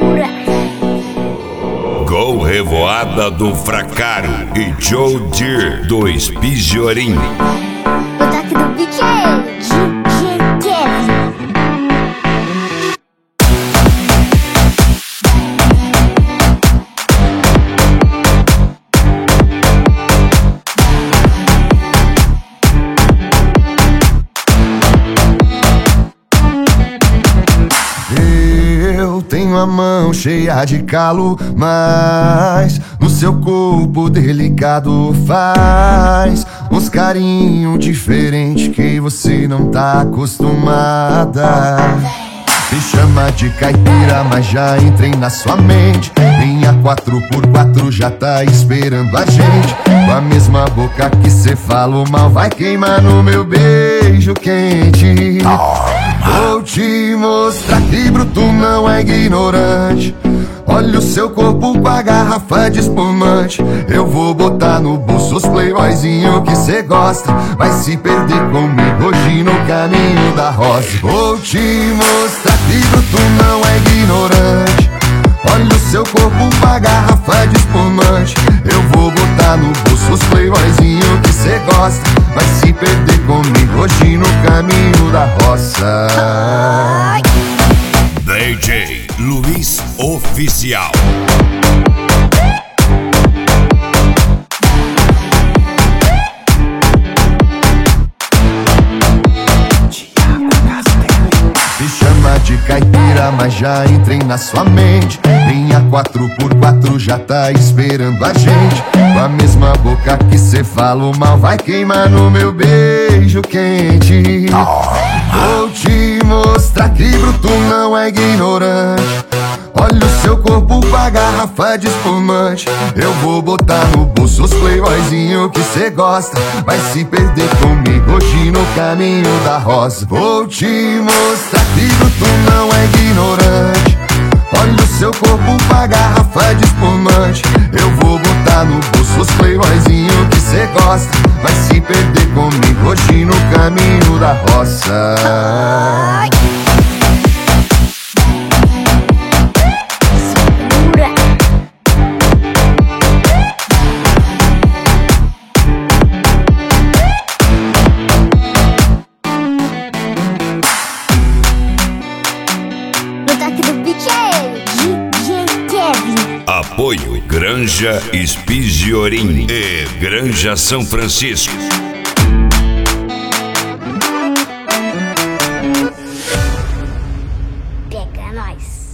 Gol Revoada do Fracaro e Joe Deere do Espigiorim. O toque do beat é DJ Kevin. Eu tenho a mão cheia de calo, mas no seu corpo delicado faz uns carinho diferente que você não tá acostumada. Me chama de caipira, mas já entrei na sua mente. Minha 4x4 já tá esperando a gente. Com a mesma boca que cê falou mal, vai queimar no meu beijo quente. Vou te mostrar que bruto não é ignorante. Olha o seu corpo com a garrafa de espumante. Eu vou botar no bolso os playboyzinho que cê gosta. Vai se perder comigo hoje no caminho da rosa. Vou te mostrar que bruto não é ignorante. Olha o seu corpo com a garrafa de espumante. Eu vou botar no bolso os playboyzinho que cê gosta. Vai se perder comigo hoje no caminho da roça. DJ Luiz Oficial. Me chama de caipira, mas já entrei na sua mente. Minha 4x4 já tá esperando a gente. Com a mesma boca que cê falou mal, vai queimar no meu beijo quente. Vou te mostrar que bruto não é ignorante. Olha o seu corpo com a garrafa de espumante. Eu vou botar no bolso os playboyzinho que cê gosta. Vai se perder comigo hoje no caminho da rosa. Vou te mostrar que bruto não é ignorante. Olha o seu corpo com a garrafa de espumante. Eu vou botar no bolso os playboyzinho que cê gosta. Vai se perder comigo hoje no caminho da roça. Apoio Granja Espigiorim e Granja São Francisco. Pega nós.